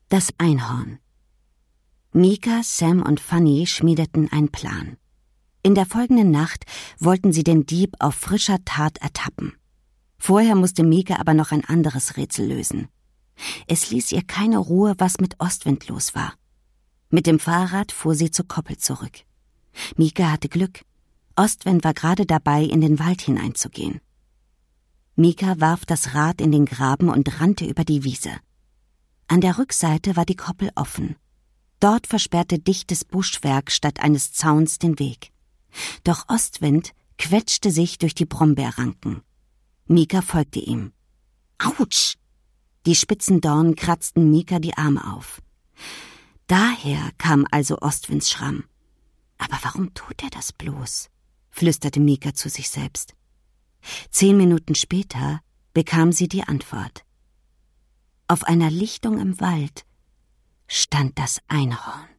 Das Einhorn. Mika, Sam und Fanny schmiedeten einen Plan. In der folgenden Nacht wollten sie den Dieb auf frischer Tat ertappen. Vorher musste Mika aber noch ein anderes Rätsel lösen. Es ließ ihr keine Ruhe, was mit Ostwind los war. Mit dem Fahrrad fuhr sie zur Koppel zurück. Mika hatte Glück. Ostwind war gerade dabei, in den Wald hineinzugehen. Mika warf das Rad in den Graben und rannte über die Wiese. An der Rückseite war die Koppel offen. Dort versperrte dichtes Buschwerk statt eines Zauns den Weg. Doch Ostwind quetschte sich durch die Brombeerranken. Mika folgte ihm. Autsch! Die spitzen Dornen kratzten Mika die Arme auf. Daher kam also Ostwinds Schramm. Aber warum tut er das bloß? Flüsterte Mika zu sich selbst. 10 Minuten später bekam sie die Antwort. Auf einer Lichtung im Wald stand das Einhorn.